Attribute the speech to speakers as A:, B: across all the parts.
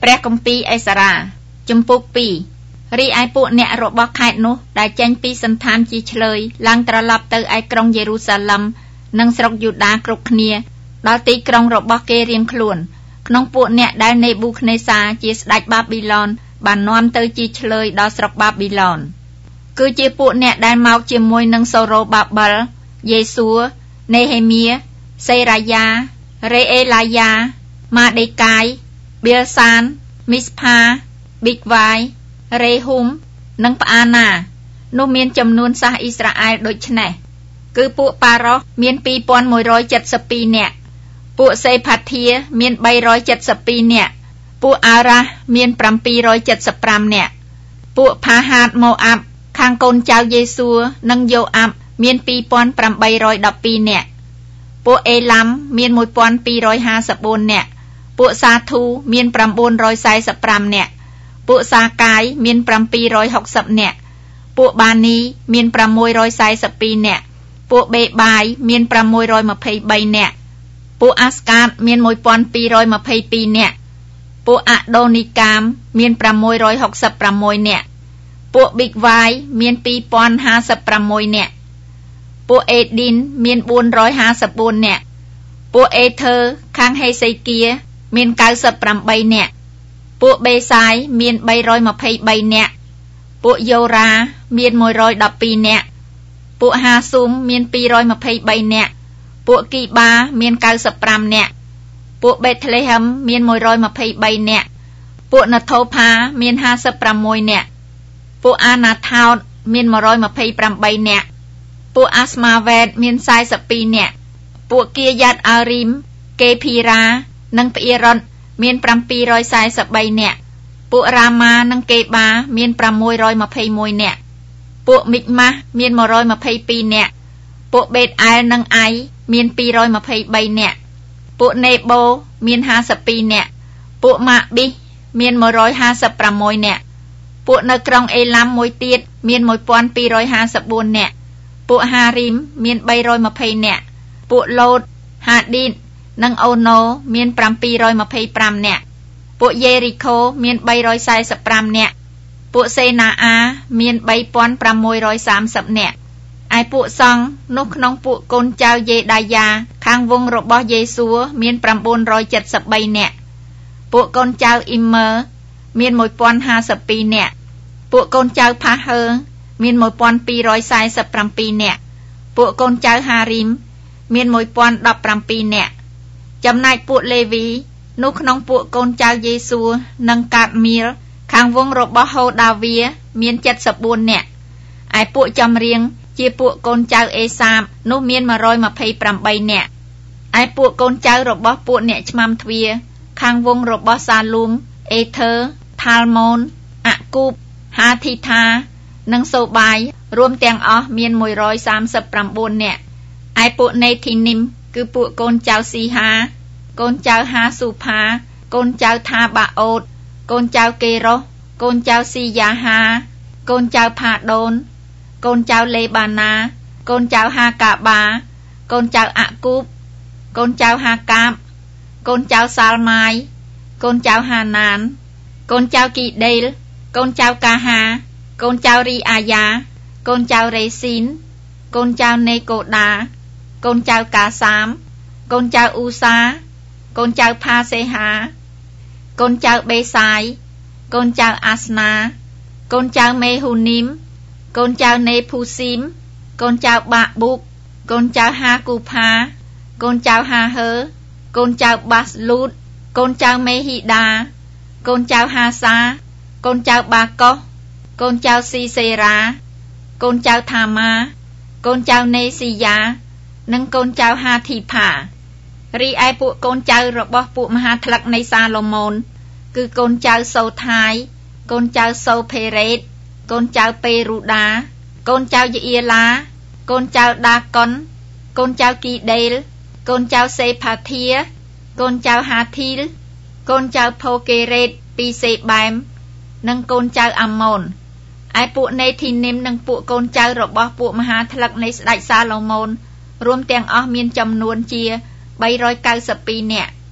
A: ព្រះគម្ពីរអេសារ៉ាជំពូក2រីឯពួកអ្នករបស់ខេត្តនោះដែលចេញពីសន្តានជាឆ្លើយឡើងត្រឡប់ទៅឯក្រុងយេរូសាឡឹមនិងស្រុកយូដាគ្រប់គ្នាដល់ទីក្រុងរបស់គេរៀងខ្លួនក្នុងពួកអ្នកដែលនេប៊ូខនេសាជាស្ដេចបាប៊ីឡនបាននាំទៅជាឆ្លើយដល់ស្រុកបាប៊ីឡនគឺជាពួកអ្នកដែលមកជាមួយនឹងសូរ៉ូបាបិលយេស៊ូនេហេមៀសេរាយ៉ារេអេឡាយ៉ាម៉ាដេកាយប៊ីលសានមីស្ផាប៊ីកវ៉ាយរេហ៊ុមនិងផ្អាណានោះមានចំនួនសាសអ៊ីស្រាអែលដូចនេះគឺពួកប៉ារ៉ូសមាន2172នាក់ពួកសេផាធាមាន372នាក់ពួកអារ៉ាស់មាន775នាក់ពួកផាហាតម៉ូអាប់ខាងកូនចៅយេស៊ូនិងយ៉ូអាប់មាន2812នាក់ពួកអេឡាំមាន1254នាក់ពួកសាធូមាន945នាក់ពួកសាកាយមាន760នាក់ពួកបានីមាន642នាក់ពួកបេបាយមាន623នាក់ពួកអាស្កាតមាន1222នាក់ពួកអាដូនីកាមមាន666នាក់ពួកប៊ីកវ៉ាយមាន2056នាក់ពួកអេឌីនមាន454នាក់ពួកអេធើខាងហេសេគៀមាន98នាក់ពួកបេសាយមាន323នាក់ពួកយ៉ូរ៉ាមាន112នាក់ពួកហាស៊ុមមាន223នាក់ពួកគីបាមាន95នាក់ពួកបេតលេហឹមមាន123នាក់ពួកណថូផាមាន56នាក់ពួកអាណាថោតមាន128នាក់ពួកអាស្មាវេតមាន42នាក់ពួកគៀយ៉ាត់អារីមកេភីរ៉ានិងផ្អៀរ៉ុតមាន743នាក់ពួករ៉ាម៉ានិងកេបាមាន621នាក់ពួកមីកម៉ាស់មាន122នាក់ពួកបេតអែលនិងអៃមាន223នាក់ពួកនេបូមាន52នាក់ពួកម៉ាប៊ីសមាន156នាក់ពួកនៅក្រុងអេឡាំមួយទៀតមាន1254នាក់ពួកហារីមមាន320នាក់ពួកឡូតហាឌីតនិងអូណូមាន725នាក់ពួកយេរីខូមាន345នាក់ពួកសេណាអាមាន3630នាក់ឯពួកសង្ឃនោះក្នុងពួកកូនចៅយេដាយ៉ាខាងវងរបស់យេស៊ូមាន973នាក់ពួកកូនចៅអ៊ីមើមាន1052នាក់ពួកកូនចៅផាហើមាន1247នាក់ពួកកូនចៅហារីមមាន1017នាក់ចំណែកពួកលេវីនោះក្នុងពួកកូនចៅយេស៊ូនិងកាតមៀលខាងវងរបស់ហូដាវីមាន74នាក់ឯពួកចម្រៀងជាពួកកូនចៅអេសាបនោះមាន128នាក់ឯពួកកូនចៅរបស់ពួកអ្នកឆ្មាំទ្វារខាងវងរបស់សាលូមអេធើថាល់ម៉ូនអាគូបហាធីថានិងសូបាយរួមទាំងអស់មាន139នាក់ឯពួកនេធីនីមគឺពួកកូនចៅស៊ីហាកូនចៅហាស៊ូផាកូនចៅថាបាអូតកូនចៅកេរ៉ូសកូនចៅស៊ីយ៉ាហាកូនចៅផាដូនកូនចៅលេបាណាកូនចៅហាកាបាកូនចៅអាគូបកូនចៅហាកាបកូនចៅសាល់ម៉ាយកូនចៅហាណានកូនចៅគីដេលកូនចៅកាហាកូនចៅរីអាយ៉ាកូនចៅរេស៊ីនកូនចៅនេកូដាកូនចៅកាសាមកូនចៅអ៊ូសាកូនចៅផាសេហាកូនចៅបេសាយកូនចៅអាស្នាកូនចៅមេហ៊ូនីមកូនចៅនេភូស៊ីមកូនចៅបាប៊ូកកូនចៅហាគូផាកូនចៅហាហើកូនចៅបាសលូតកូនចៅមេហ៊ីដាកូនចៅហាសាកូនចៅបាកុសកូនចៅស៊ីសេរ៉ាកូនចៅថាម៉ាកូនចៅនេស៊ីយ៉ានិងកូនចៅហាធីផារីឯពួកកូនចៅរបស់ពួកមហាថ្លឹកនៃសាឡូមោនគឺកូនចៅសូថាយកូនចៅសូភេរ៉េតកូនចៅពេរូដាកូនចៅយេអៀឡាកូនចៅដាកុនកូនចៅគីដេលកូនចៅសេផាធាកូនចៅហាធីលកូនចៅផូកេរ៉េតពីសេបែមនិងកូនចៅអាម៉ូនឯពួកនេធីនីមនិងពួកកូនចៅរបស់ពួកមហាថ្លឹកនៃស្ដេចសាឡូមោនរួមទាំងអស់មានចំនួនជា392នាក់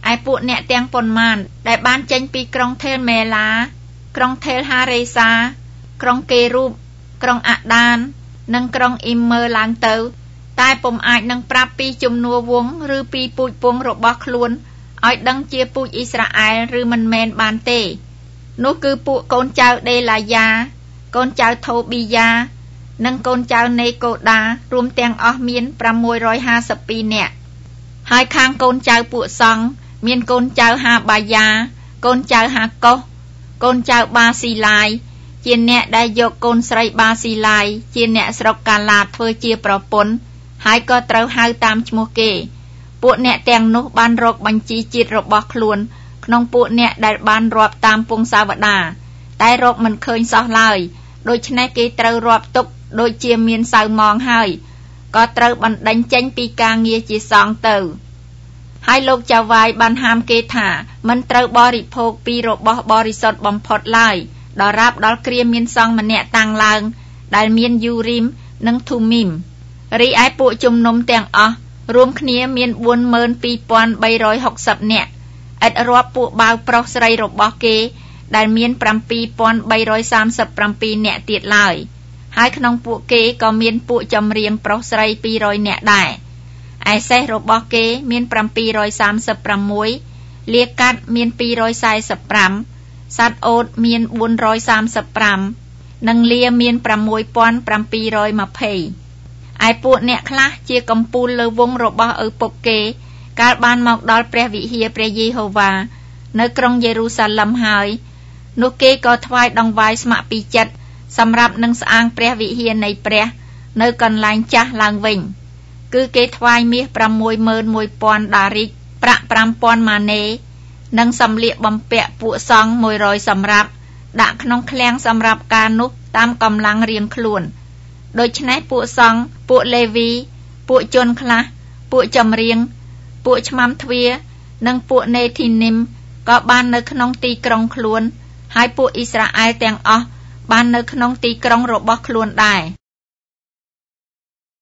A: ឯពួកអ្នកទាំងប៉ុន្មានដែលបានចេញពីក្រុងថេលមេឡាក្រុងថេលហារេសាក្រុងកេរូបក្រុងអាដាននិងក្រុងអ៊ីមមើឡើងទៅតែពុំអាចនឹងប្រាប់ពីជំនួវងឬពីពូជពងរបស់ខ្លួនឲ្យដឹងជាពូជអ៊ីស្រាអែលឬមិនមែនបានទេនោះគឺពួកកូនចៅដេឡាយ៉ាកូនចៅថូប៊ីយ៉ានិងកូនចៅនេកូដារួមទាំងអស់មាន652នាក់ហើយខាងកូនចៅពួកសង្ឃមានកូនចៅហាបាយ៉ាកូនចៅហាកុសកូនចៅបាស៊ីឡាយជាអ្នកដែលយកកូនស្រីបាស៊ីឡាយជាអ្នកស្រុកកាឡាធ្វើជាប្រពន្ធហើយក៏ត្រូវហៅតាមឈ្មោះគេពួកអ្នកទាំងនោះបានរកបញ្ជីជាតិរបស់ខ្លួនក្នុងពួកអ្នកដែលបានរាប់តាមពង្សាវតាតែរកមិនឃើញសោះឡើយដូច្នេះគេត្រូវរាប់ទុកដូចជាមានសៅម៉ងហើយក៏ត្រូវបណ្ដេញចេញពីការងារជាសង្ឃទៅហើយលោកចៅវាយបានហាមគេថាមិនត្រូវបរិភោគពីរបស់បរិសុទ្ធបំផុតឡើយដរាបដល់គ្រាមានសង្ឃម្នាក់តាំងឡើងដែលមានយូរីមនិងធូមីមរីឯពួកជំនុំទាំងអស់រួមគ្នាមាន 42,360 នាក់ឥតរាប់ពួកបាវប្រុសស្រីរបស់គេដែលមាន 7,337 នាក់ទៀតឡើយហើយក្នុងពួកគេក៏មានពួកចម្រៀងប្រុសស្រី200នាក់ដែរឯសេះរបស់គេមាន736លាកាត់មាន245សត្វអូតមាន435និងលាមាន6,720ឯពួកអ្នកខ្លះជាកំពូលលើវងរបស់ឪពុកគេកាលបានមកដល់ព្រះវិហារព្រះយេហូវ៉ានៅក្រុងយេរូសាឡឹមហើយនោះគេក៏ថ្វាយដង្វាយស្ម័គ្រពីចិត្តសម្រាប់នឹងស្អាងព្រះវិហារនៃព្រះនៅកន្លែងចាស់ឡើងវិញគឺគេថ្វាយមាស 61,000 ដារីកប្រាក់ 5,000 ម៉ាណេនិងសម្លៀកបំពាក់ពួកសង្ឃ100សម្រាប់ដាក់ក្នុងឃ្លាំងសម្រាប់ការនោះតាមកម្លាំងរៀងខ្លួនដូច្នេះពួកសង្ឃពួកលេវីពួកជនខ្លះពួកចម្រៀងពួកឆ្មាំទ្វារនិងពួកនេធីនីមក៏បាននៅក្នុងទីក្រុងខ្លួនហើយពួកអ៊ីស្រាអែលទាំងអស់បាននៅក្នុងទីក្រុងរបស់ខ្លួនដែរ